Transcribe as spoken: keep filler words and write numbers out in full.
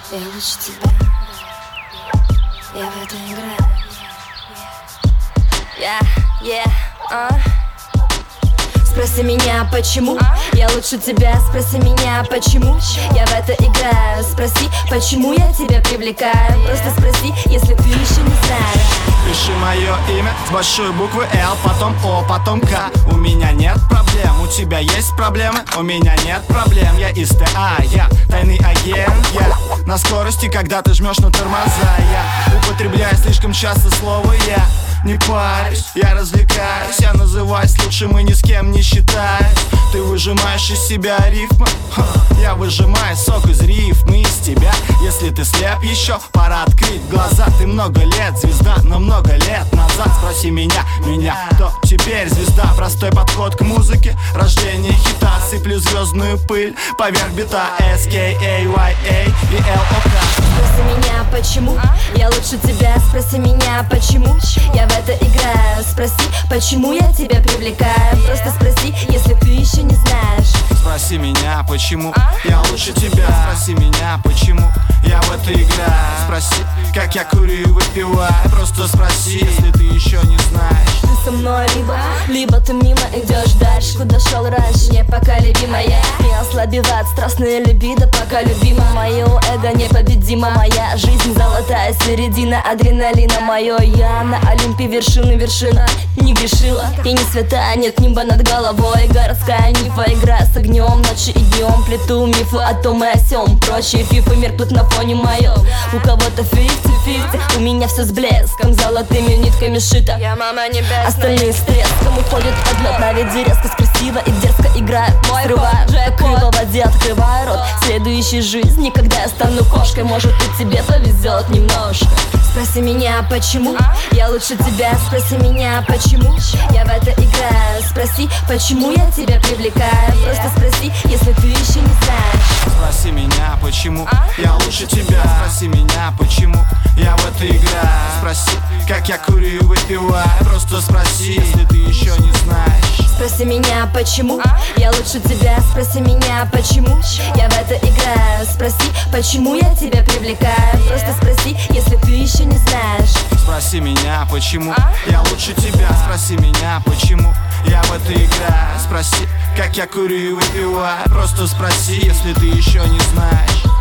Я лучше тебя, я в это играю. Yeah, yeah, uh. Спроси меня, почему я лучше тебя, спроси меня, почему я в это играю. Спроси, почему я тебя привлекаю. Просто спроси, если ты еще не знаешь. Пиши мое имя с большой буквы Л, потом О, потом К. У меня нет проблем, у тебя есть проблемы? У меня нет проблем, я из ТА, я тайный агент. Я на скорости, когда ты жмешь на тормоза. Я употребляю слишком часто слово я. Не парюсь, я развлекаюсь, я называюсь лучшим и ни с кем не считаюсь. Ты выжимаешь из себя рифмы, ха, я выжимаю сок из рифмы из тебя. Если ты слеп еще, пора открыть глаза. Ты много лет звезда, но много лет назад. Спроси меня, меня, кто теперь звезда? Простой подход к музыке, рождение хита. Сыплю звездную пыль поверх бита. эс кей эй уай эй и эл о ка. Спроси меня, почему я лучше тебя, спроси меня, почему я в это играю. Спроси, почему я тебя привлекаю. Просто спроси, если ты еще не знаешь. Спроси меня, почему я лучше тебя. Спроси меня, почему я в это играю. Спроси, как я курю и выпиваю. Просто спроси, если ты еще не знаешь. Ты со мной либо, либо ты мимо идешь дальше. Куда шел раньше, не пока любимая. Не ослабевает страстная либидо, пока любима. Мое эго непобедимо. Моя жизнь золотая середина адреналина. Мое я на Олимпе вершины вершина. Не грешила и не святая, нет неба над головой. Городская нифа, игра с огнем, ночью и днем. Плету мифы о том и о сём. Прочие фифы меркнут на фоне моем. У кого-то фифти-фифти, у меня все с блеском. Золотыми нитками шито, я мама небесная. Остальные с треском уходят под лед. Наведи резко, красиво и дерзко играю. Срываю крыло в воде, открываю рот. В следующей жизни, когда я стану кошкой, может и тебе повезет немножко. Спроси меня, почему я лучше тебя, спроси меня, почему я в это играю. Спроси, почему я тебя привлекаю. Просто спроси, если ты еще не знаешь. Спроси меня, почему я лучше тебя. Спроси меня, почему я в это играю. Спроси, как я курю и выпиваю. Просто спроси, если ты еще не знаешь. Спроси меня, почему я лучше тебя, спроси меня, почему я в это играю. Спроси, почему я тебя привлекаю. Просто спроси, если ты еще не знаешь. Спроси меня, почему я лучше тебя. Спроси меня, почему я в это играю. Спроси, как я курю и выпиваю. Просто спроси, если ты еще не знаешь.